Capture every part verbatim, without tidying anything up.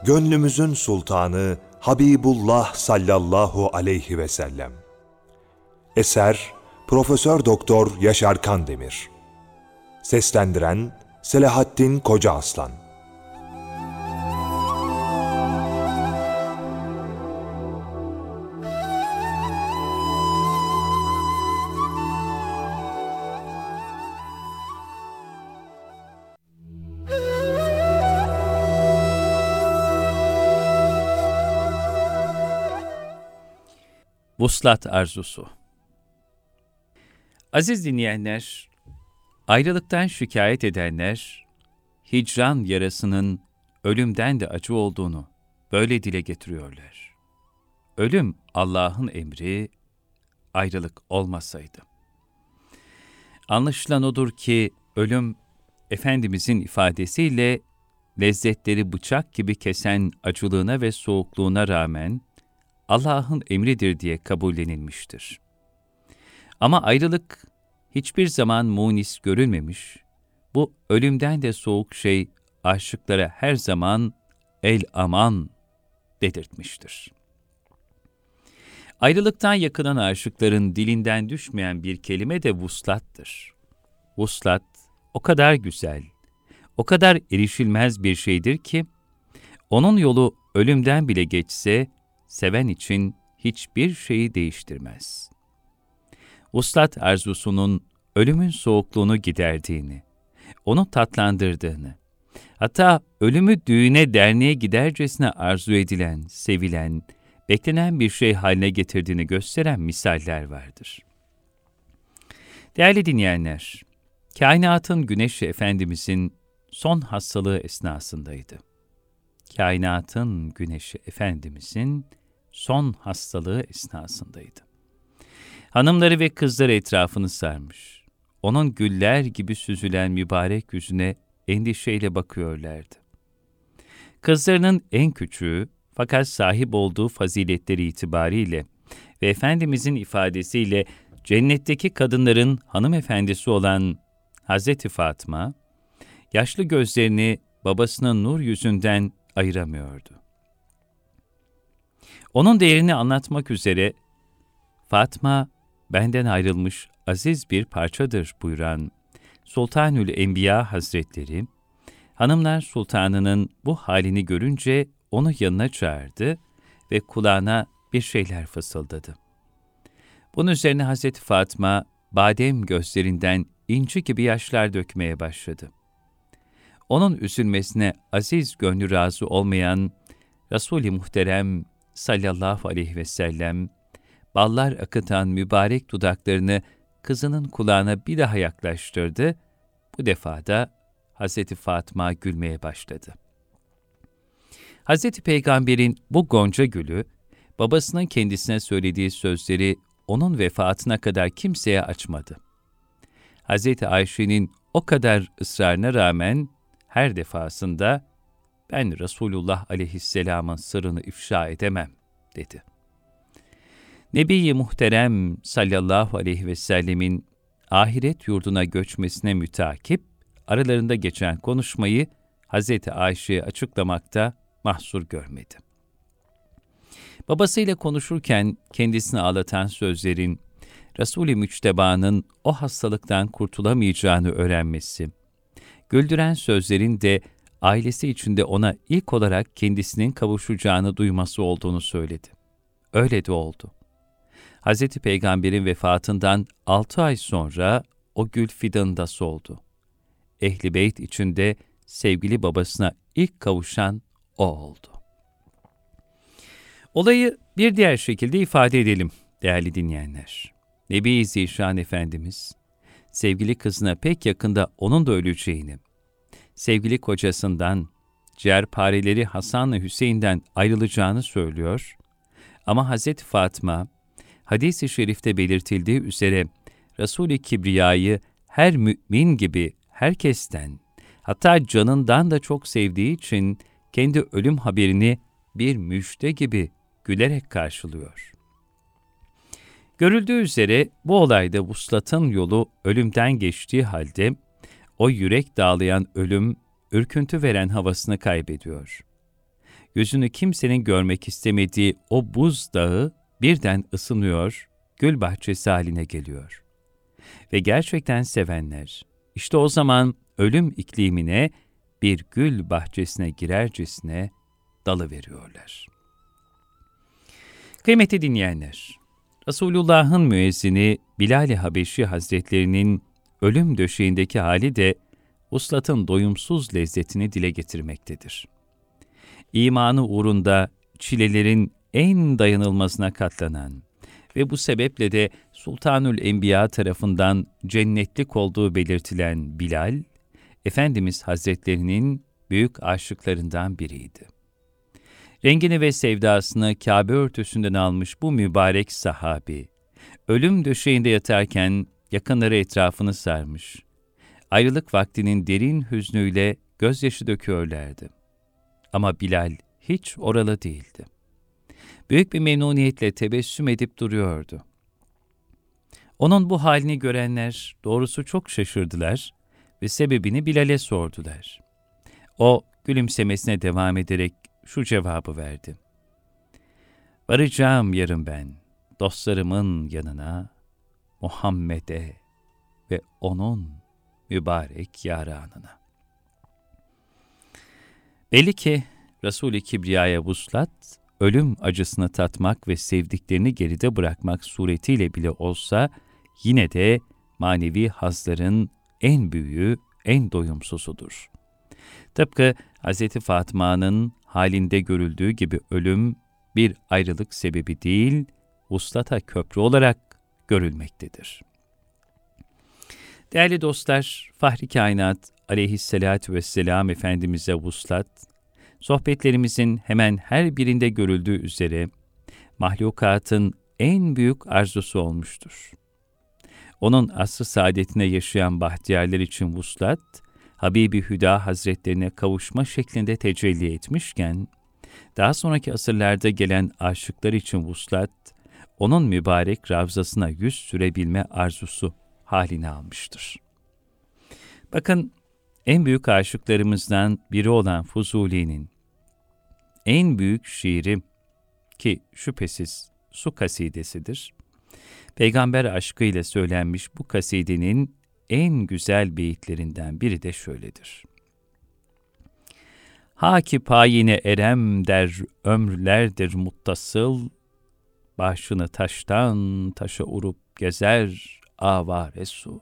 Gönlümüzün sultanı Habibullah sallallahu aleyhi ve sellem. Eser Profesör Doktor Yaşar Kandemir. Seslendiren Selahattin Kocaaslan. Vuslat arzusu. Aziz dinleyenler, ayrılıktan şikayet edenler, hicran yarasının ölümden de acı olduğunu böyle dile getiriyorlar. Ölüm Allah'ın emri, ayrılık olmasaydı. Anlaşılan odur ki ölüm, Efendimizin ifadesiyle lezzetleri bıçak gibi kesen acılığına ve soğukluğuna rağmen Allah'ın emridir diye kabullenilmiştir. Ama ayrılık hiçbir zaman munis görülmemiş, bu ölümden de soğuk şey aşıklara her zaman el aman dedirtmiştir. Ayrılıktan yakınan aşıkların dilinden düşmeyen bir kelime de vuslattır. Vuslat o kadar güzel, o kadar erişilmez bir şeydir ki, onun yolu ölümden bile geçse, seven için hiçbir şeyi değiştirmez. Vuslat arzusunun ölümün soğukluğunu giderdiğini, onu tatlandırdığını, hatta ölümü düğüne derneğe gidercesine arzu edilen, sevilen, beklenen bir şey haline getirdiğini gösteren misaller vardır. Değerli dinleyenler, kainatın güneşi Efendimizin son hastalığı esnasındaydı. Kainatın güneşi Efendimizin son hastalığı esnasındaydı. Hanımları ve kızları etrafını sarmış, onun güller gibi süzülen mübarek yüzüne endişeyle bakıyorlardı. Kızlarının en küçüğü, fakat sahip olduğu faziletleri itibariyle ve Efendimizin ifadesiyle cennetteki kadınların hanımefendisi olan Hazreti Fatıma, yaşlı gözlerini babasının nur yüzünden ayıramıyordu. Onun değerini anlatmak üzere, Fatma, benden ayrılmış aziz bir parçadır buyuran Sultanül Enbiya Hazretleri, Hanımlar Sultanı'nın bu halini görünce onu yanına çağırdı ve kulağına bir şeyler fısıldadı. Bunun üzerine Hazreti Fatma, badem gözlerinden inci gibi yaşlar dökmeye başladı. Onun üzülmesine aziz gönlü razı olmayan Resul-i Muhterem sallallahu aleyhi ve sellem, ballar akıtan mübarek dudaklarını kızının kulağına bir daha yaklaştırdı. Bu defa da Hazreti Fatıma gülmeye başladı. Hazreti Peygamber'in bu gonca gülü, babasının kendisine söylediği sözleri onun vefatına kadar kimseye açmadı. Hazreti Ayşe'nin o kadar ısrarına rağmen her defasında ben Resulullah aleyhisselamın sırrını ifşa edemem dedi. Nebi-i Muhterem sallallahu aleyhi ve sellemin ahiret yurduna göçmesine mütakip, aralarında geçen konuşmayı Hazreti Ayşe'ye açıklamakta mahsur görmedi. Babasıyla konuşurken kendisini ağlatan sözlerin, Resul-i Müçteba'nın o hastalıktan kurtulamayacağını öğrenmesi, güldüren sözlerin de ailesi içinde ona ilk olarak kendisinin kavuşacağını duyması olduğunu söyledi. Öyle de oldu. Hazreti Peygamber'in vefatından altı ay sonra o gül fidanında soldu. Ehl-i Beyt içinde sevgili babasına ilk kavuşan o oldu. Olayı bir diğer şekilde ifade edelim değerli dinleyenler. Nebi-i Zişan Efendimiz, sevgili kızına pek yakında onun da öleceğini, sevgili kocasından, ciğerpareleri Hasan'la Hüseyin'den ayrılacağını söylüyor. Ama Hazreti Fatıma, hadis-i şerifte belirtildiği üzere Resul-i Kibriya'yı her mümin gibi herkesten, hatta canından da çok sevdiği için kendi ölüm haberini bir müjde gibi gülerek karşılıyor. Görüldüğü üzere bu olayda vuslatın yolu ölümden geçtiği halde o yürek dağlayan ölüm, ürküntü veren havasını kaybediyor. gözünü kimsenin görmek istemediği o buz dağı birden ısınıyor, gül bahçesi haline geliyor. Ve gerçekten sevenler, işte o zaman ölüm iklimine bir gül bahçesine girercesine dalıveriyorlar. Kıymetli dinleyenler, Resulullah'ın müezzini Bilal-i Habeşi Hazretlerinin ölüm döşeğindeki hali de vuslatın doyumsuz lezzetini dile getirmektedir. İmanı uğrunda çilelerin en dayanılmazına katlanan ve bu sebeple de Sultanül Enbiya tarafından cennetlik olduğu belirtilen Bilal, Efendimiz Hazretlerinin büyük aşıklarından biriydi. Rengini ve sevdasını Kâbe örtüsünden almış bu mübarek sahabi, ölüm döşeğinde yatarken yakınları etrafını sarmış, ayrılık vaktinin derin hüznüyle gözyaşı döküyorlardı. Ama Bilal hiç oralı değildi. Büyük bir memnuniyetle tebessüm edip duruyordu. Onun bu halini görenler doğrusu çok şaşırdılar ve sebebini Bilal'e sordular. O gülümsemesine devam ederek şu cevabı verdi. Varacağım yarın ben dostlarımın yanına, Muhammed'e ve onun mübarek yaranına. Belli ki Resul-i Kibriya'ya vuslat, ölüm acısını tatmak ve sevdiklerini geride bırakmak suretiyle bile olsa, yine de manevi hazların en büyüğü, en doyumsuzudur. Tıpkı Hz. Fatıma'nın halinde görüldüğü gibi ölüm, bir ayrılık sebebi değil, vuslata köprü olarak görülmektedir. Değerli dostlar, Fahri Kainat aleyhissalâtu vesselâm Efendimiz'e vuslat, sohbetlerimizin hemen her birinde görüldüğü üzere, mahlukatın en büyük arzusu olmuştur. Onun asr-ı saadetine yaşayan bahtiyarlar için vuslat, Habibi Hüda Hazretlerine kavuşma şeklinde tecelli etmişken, daha sonraki asırlarda gelen aşıklar için vuslat, onun mübarek ravzasına yüz sürebilme arzusu halini almıştır. Bakın, en büyük aşıklarımızdan biri olan Fuzuli'nin en büyük şiiri ki şüphesiz Su kasidesidir. Peygamber aşkıyla söylenmiş bu kasidenin en güzel beyitlerinden biri de şöyledir. Ha ki payine erem der ömrlerdir muttasıl, başını taştan taşa urup gezer avare su.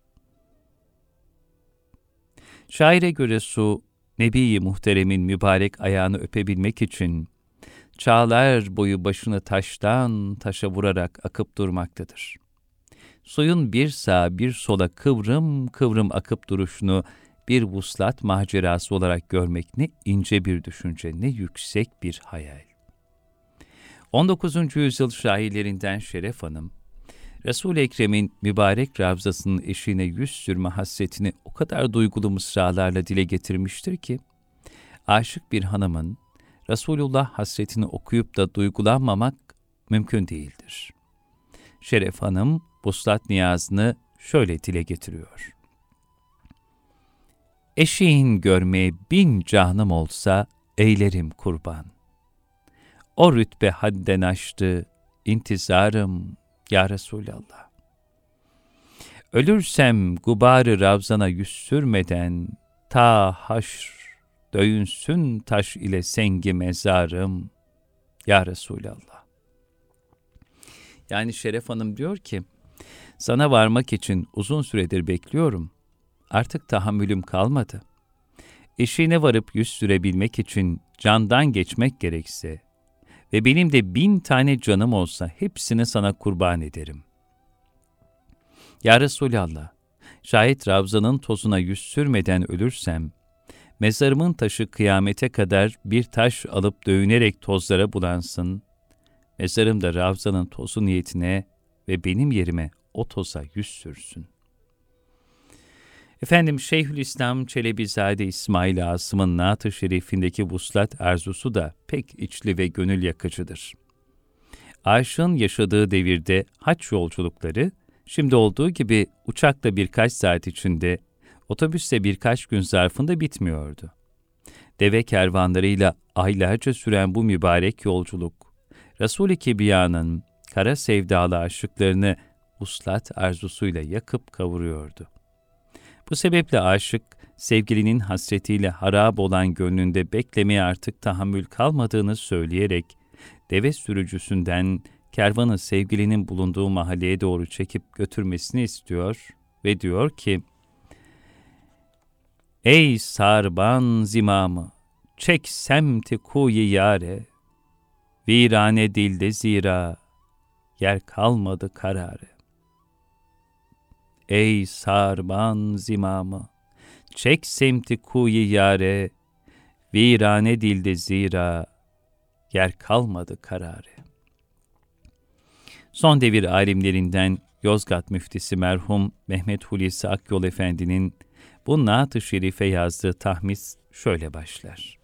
Şaire göre su, Nebi-i Muhterem'in mübarek ayağını öpebilmek için çağlar boyu başını taştan taşa vurarak akıp durmaktadır. Suyun bir sağa bir sola kıvrım kıvrım akıp duruşunu bir vuslat macerası olarak görmek ne ince bir düşünce, ne yüksek bir hayal. on dokuzuncu yüzyıl şairlerinden Şeref Hanım, Resul-i Ekrem'in mübarek ravzasının eşiğine yüz sürme hasretini o kadar duygulu mısralarla dile getirmiştir ki, aşık bir hanımın Resulullah hasretini okuyup da duygulanmamak mümkün değildir. Şeref Hanım, vuslat niyazını şöyle dile getiriyor. Eşiğin görmeye bin canım olsa eylerim kurban. O rütbe hadden aştı, intizarım ya Resulallah. Ölürsem gubarı ravzana yüz sürmeden, ta haşr döyünsün taş ile sengi mezarım ya Resulallah. Yani Şeref Hanım diyor ki, sana varmak için uzun süredir bekliyorum, artık tahammülüm kalmadı. Eşiğine varıp yüz sürebilmek için candan geçmek gerekse ve benim de bin tane canım olsa hepsini sana kurban ederim. Ya Resulallah, şayet Ravza'nın tozuna yüz sürmeden ölürsem, mezarımın taşı kıyamete kadar bir taş alıp dövünerek tozlara bulansın, mezarım da Ravza'nın tozu niyetine ve benim yerime o toza yüz sürsün. Efendim Şeyhülislam Çelebizade İsmail Asım'ın Naat-ı Şerifindeki vuslat arzusu da pek içli ve gönül yakıcıdır. Aşığın yaşadığı devirde haç yolculukları, şimdi olduğu gibi uçakla birkaç saat içinde, otobüsle birkaç gün zarfında bitmiyordu. Deve kervanlarıyla aylarca süren bu mübarek yolculuk, Resul-i Kibriya'nın kara sevdalı aşıklarını vuslat arzusuyla yakıp kavuruyordu. Bu sebeple aşık, sevgilinin hasretiyle harap olan gönlünde beklemeye artık tahammül kalmadığını söyleyerek, deve sürücüsünden kervanı sevgilinin bulunduğu mahalleye doğru çekip götürmesini istiyor ve diyor ki, "Ey sarban zimamı, çek semti kuyi yâre, virane dilde zira, yer kalmadı kararı. Ey sarban zimamı, çek semti kuyi yâre, virane dilde zira, yer kalmadı kararı." Son devir alimlerinden Yozgat müftisi merhum Mehmet Hulusi Akyol Efendi'nin bu naat-ı şerife yazdığı tahmis şöyle başlar.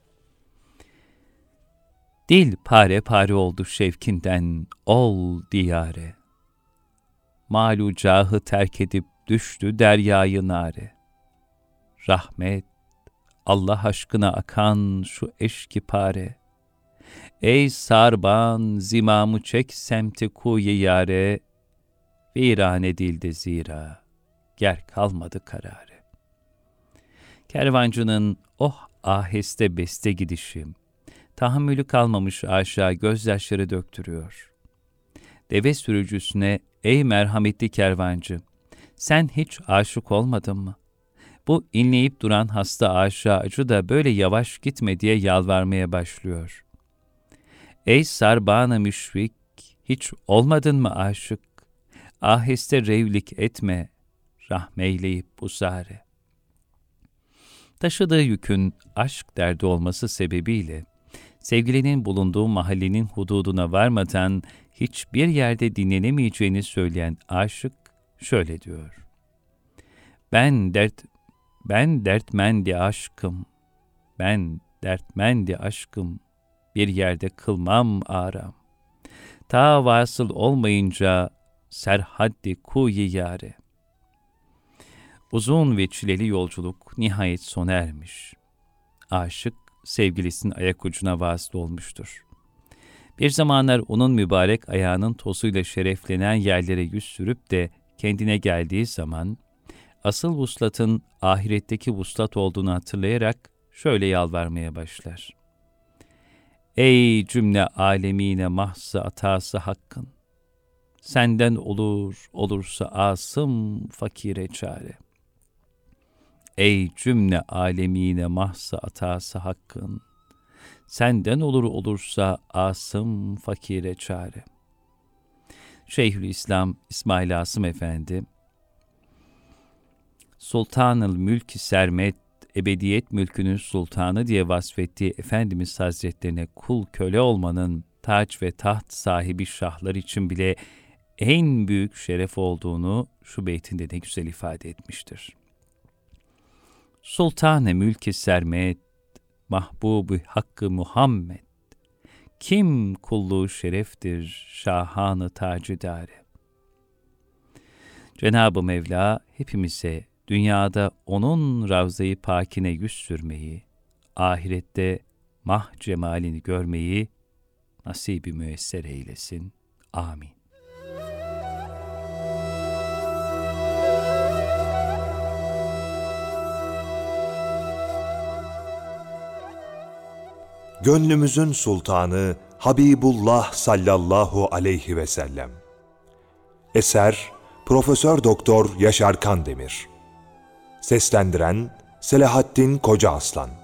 Dil pare pare oldu şevkinden, ol diyare. Malu cahı terk edip düştü deryayı nare. Rahmet, Allah aşkına akan şu eşki pare. Ey sarban zimamı çek semti kuyi yare, viran edildi zira, ger kalmadı kararı. Kervancının oh aheste beste gidişim, tahammülü kalmamış aşağı gözyaşları döktürüyor. Deve sürücüsüne, ey merhametli kervancı, sen hiç aşık olmadın mı? Bu inleyip duran hasta aşağı acı da böyle yavaş gitme diye yalvarmaya başlıyor. Ey sarban-ı müşfik, hiç olmadın mı aşık? Aheste revlik etme, rahmeyleyip uzare. Taşıdığı yükün aşk derdi olması sebebiyle, sevgilinin bulunduğu mahallenin hududuna varmadan hiçbir yerde dinlenemeyeceğini söyleyen aşık şöyle diyor. Ben dert, ben dertmendi aşkım, ben dertmendi aşkım, bir yerde kılmam aram. Ta vasıl olmayınca serhaddi kuyi yâre. Uzun ve çileli yolculuk nihayet sona ermiş. Aşık, sevgilisinin ayak ucuna vasıl olmuştur. Bir zamanlar onun mübarek ayağının tozuyla şereflenen yerlere yüz sürüp de kendine geldiği zaman, asıl vuslatın ahiretteki vuslat olduğunu hatırlayarak şöyle yalvarmaya başlar. Ey cümle alemine mahzı atası hakkın! Senden olur, olursa asım fakire çare. Ey cümle alemine mahzı atası hakkın! Senden olur olursa asım fakire çare. Şeyhülislam İsmail Asım Efendi, Sultanül Mülk-i Sermet, ebediyet mülkünün sultanı diye vasfettiği Efendimiz Hazretlerine kul köle olmanın taç ve taht sahibi şahlar için bile en büyük şeref olduğunu şu beytinde ne güzel ifade etmiştir. Sultan-ı Mülk-i Sermet, Mahbub-u Hakkı Muhammed, kim kulluğu şereftir şahanı tacidare. Cenab-ı Mevla hepimize dünyada onun Ravza-i Pakine yüz sürmeyi, ahirette mah cemalini görmeyi nasip-i müyesser eylesin. Amin. Gönlümüzün sultanı Habibullah sallallahu aleyhi ve sellem. Eser Profesör Doktor Yaşar Kandemir. Seslendiren Selahattin Kocaaslan.